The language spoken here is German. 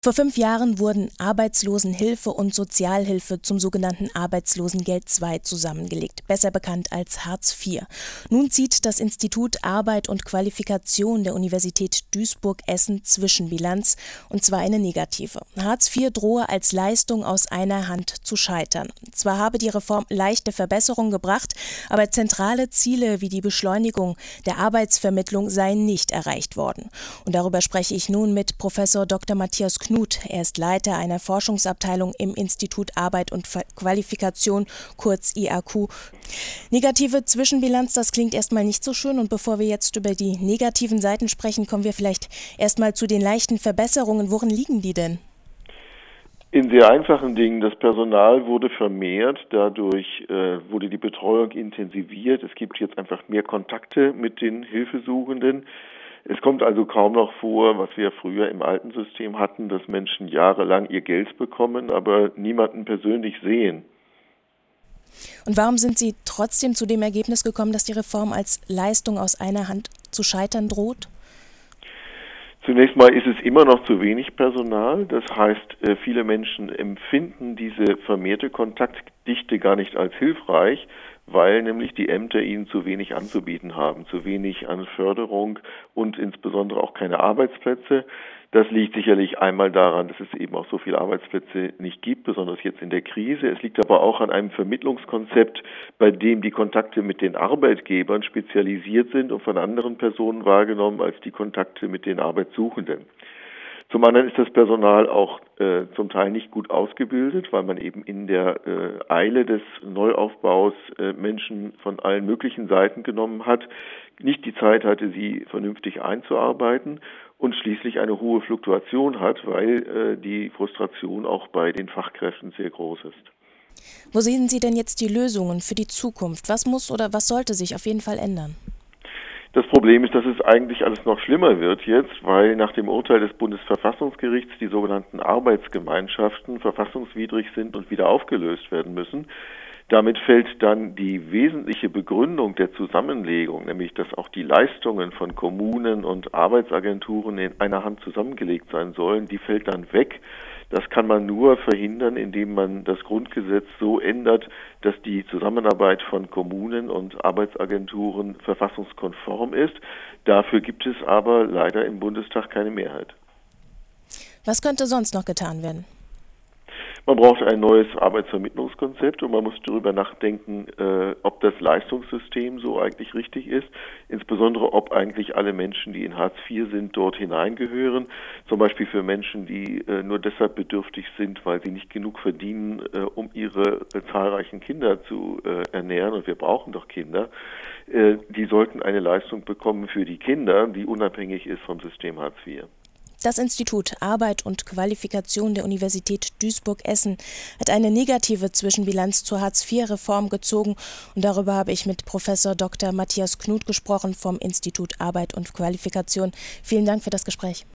Vor 5 Jahren wurden Arbeitslosenhilfe und Sozialhilfe zum sogenannten Arbeitslosengeld II zusammengelegt, besser bekannt als Hartz IV. Nun zieht das Institut Arbeit und Qualifikation der Universität Duisburg-Essen Zwischenbilanz, und zwar eine negative. Hartz IV drohe als Leistung aus einer Hand zu scheitern. Zwar habe die Reform leichte Verbesserungen gebracht, aber zentrale Ziele wie die Beschleunigung der Arbeitsvermittlung seien nicht erreicht worden. Und darüber spreche ich nun mit Professor Dr. Matthias Knut. Er ist Leiter einer Forschungsabteilung im Institut Arbeit und Qualifikation, kurz IAQ. Negative Zwischenbilanz, das klingt erstmal nicht so schön. Und bevor wir jetzt über die negativen Seiten sprechen, kommen wir vielleicht erstmal zu den leichten Verbesserungen. Worin liegen die denn? In sehr einfachen Dingen. Das Personal wurde vermehrt, dadurch wurde die Betreuung intensiviert. Es gibt jetzt einfach mehr Kontakte mit den Hilfesuchenden. Es kommt also kaum noch vor, was wir früher im alten System hatten, dass Menschen jahrelang ihr Geld bekommen, aber niemanden persönlich sehen. Und warum sind Sie trotzdem zu dem Ergebnis gekommen, dass die Reform als Leistung aus einer Hand zu scheitern droht? Zunächst mal ist es immer noch zu wenig Personal. Das heißt, viele Menschen empfinden diese vermehrte Kontaktdichte gar nicht als hilfreich, weil nämlich die Ämter ihnen zu wenig anzubieten haben, zu wenig an Förderung und insbesondere auch keine Arbeitsplätze. Das liegt sicherlich einmal daran, dass es eben auch so viele Arbeitsplätze nicht gibt, besonders jetzt in der Krise. Es liegt aber auch an einem Vermittlungskonzept, bei dem die Kontakte mit den Arbeitgebern spezialisiert sind und von anderen Personen wahrgenommen als die Kontakte mit den Arbeitssuchenden. Zum anderen ist das Personal auch zum Teil nicht gut ausgebildet, weil man eben in der Eile des Neuaufbaus Menschen von allen möglichen Seiten genommen hat, nicht die Zeit hatte, sie vernünftig einzuarbeiten und schließlich eine hohe Fluktuation hat, weil die Frustration auch bei den Fachkräften sehr groß ist. Wo sehen Sie denn jetzt die Lösungen für die Zukunft? Was muss oder was sollte sich auf jeden Fall ändern? Das Problem ist, dass es eigentlich alles noch schlimmer wird jetzt, weil nach dem Urteil des Bundesverfassungsgerichts die sogenannten Arbeitsgemeinschaften verfassungswidrig sind und wieder aufgelöst werden müssen. Damit fällt dann die wesentliche Begründung der Zusammenlegung, nämlich dass auch die Leistungen von Kommunen und Arbeitsagenturen in einer Hand zusammengelegt sein sollen, die fällt dann weg. Das kann man nur verhindern, indem man das Grundgesetz so ändert, dass die Zusammenarbeit von Kommunen und Arbeitsagenturen verfassungskonform ist. Dafür gibt es aber leider im Bundestag keine Mehrheit. Was könnte sonst noch getan werden? Man braucht ein neues Arbeitsvermittlungskonzept und man muss darüber nachdenken, ob das Leistungssystem so eigentlich richtig ist, insbesondere ob eigentlich alle Menschen, die in Hartz IV sind, dort hineingehören, zum Beispiel für Menschen, die nur deshalb bedürftig sind, weil sie nicht genug verdienen, um ihre zahlreichen Kinder zu ernähren, und wir brauchen doch Kinder, die sollten eine Leistung bekommen für die Kinder, die unabhängig ist vom System Hartz IV. Das Institut Arbeit und Qualifikation der Universität Duisburg-Essen hat eine negative Zwischenbilanz zur Hartz-IV-Reform gezogen, und darüber habe ich mit Professor Dr. Matthias Knut gesprochen vom Institut Arbeit und Qualifikation. Vielen Dank für das Gespräch.